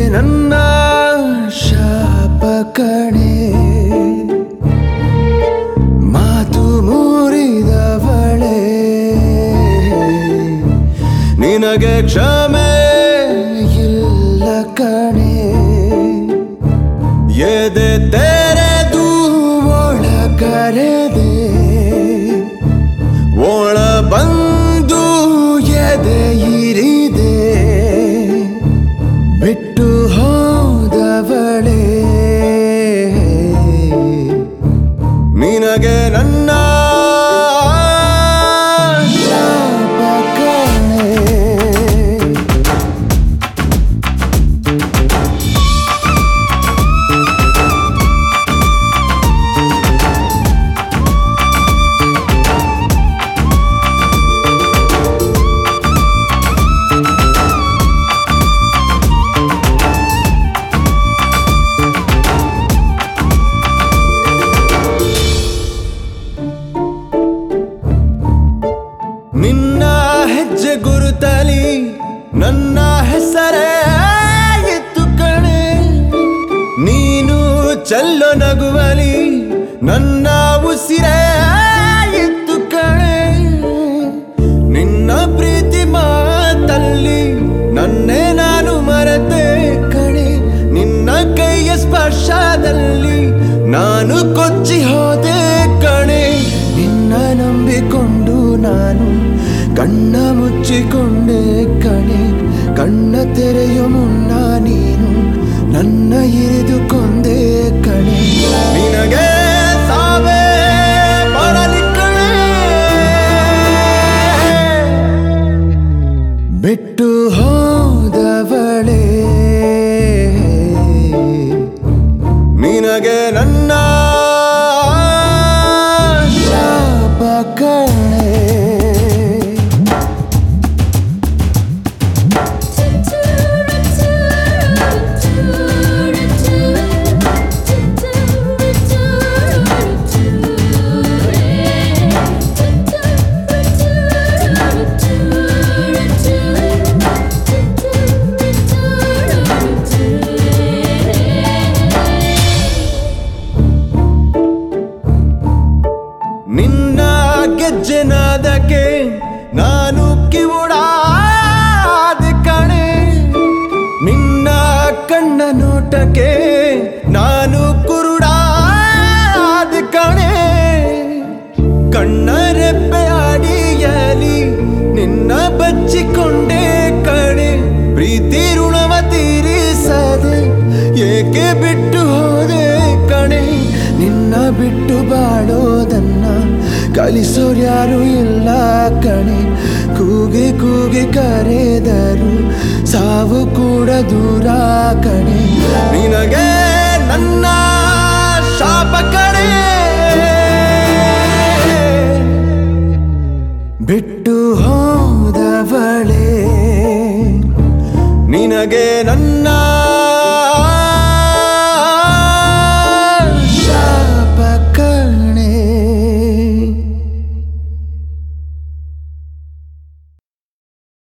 ನನ್ನ ಶಾಪ ಕಣೆ ಮಾತು ಮುರಿದವಳೆ ನಿನಗೆ ಕ್ಷಮೆ ಇಲ್ಲ ಕಣೆ ಎದೆ ತೆರೆದು ಒಳಗರೆದೆ ಒಳ ಬಂದು ಎದೆ ಇರಿದೆ ಬಿಟ್ಟು ಹೋದವಳೆ ನಿನಗೆ ನನ್ನ ಶಾಪ ಕಣೆ ನಿನ್ನ ಹೆಜ್ಜೆ ಗುರುತಲಿ ನನ್ನ ಹೆಸರೇ ಇತ್ತು ಕಣೆ ನೀನು ಚೆಲ್ಲೋ ನಗುವಲಿ ನನ್ನ ಉಸಿರೇ ಇತ್ತು ಕಣೆ ನಿನ್ನ ಪ್ರೀತಿ ಮಾತಲ್ಲಿ ನನ್ನೇ ನಾನು ಮರೆತೆ ಕಣೆ ನಿನ್ನ ಕೈಯ ಸ್ಪರ್ಶದಲ್ಲಿ ನಾನು ಕೊಚ್ಚಿ ಹೋದೆ ಕಣೆ ನಿನ್ನ ನಂಬಿಕೊಂಡು ನಾನು ಕಣ್ಣ ಮುಚ್ಚಿಕೊಂಡೆ ಕಣೆ ಕಣ್ಣ ತೆರೆಯೋ ಮುನ್ನ ನೀನು ನನ್ನ ಇರಿದು ಕೊಂದೆ ಕಣೆ ನಿನಗೆ ಸಾವೇ ಬರಲಿ ಕಣೆ ಬಿಟ್ಟು ಹೋದವಳೆ ನಿನಗೆ ನನ್ನ ಶಾಪ ಕಣೆ ನಿನ್ನ ಗೆಜ್ಜೆನಾದಕ್ಕೆ ನಾನು ಕಿವುಡಾದೆ ಕಣೆ ನಿನ್ನ ಕಣ್ಣ ನೋಟಕ್ಕೆ ನಾನು ಕುರುಡಾದೆ ಕಣೆ ಕಣ್ಣ ರೆಪ್ಪೆ ಅಡಿಯಲಿ ನಿನ್ನ ಬಚ್ಚಿಕೊಂಡೆ ಕಣೆ ಪ್ರೀತಿ ಋಣವ ತೀರಿಸದೆ ಏಕೆ ಬಿಟ್ಟು ಹೋದೆ ಕಣೆ ನಿನ್ನ ಬಿಟ್ಟು ಬಾಳೋದನ್ನ ಕಲಿಸೋರ್ಯಾರು ಇಲ್ಲ ಕಣೆ ಕೂಗಿ ಕೂಗಿ ಕರೆದರು ಸಾವು ಕೂಡ ದೂರ ಕಣೆ ನಿನಗೆ ನನ್ನ ಶಾಪ ಕಣೆ ಬಿಟ್ಟು ಹೋದವಳೆ ನಿನಗೆ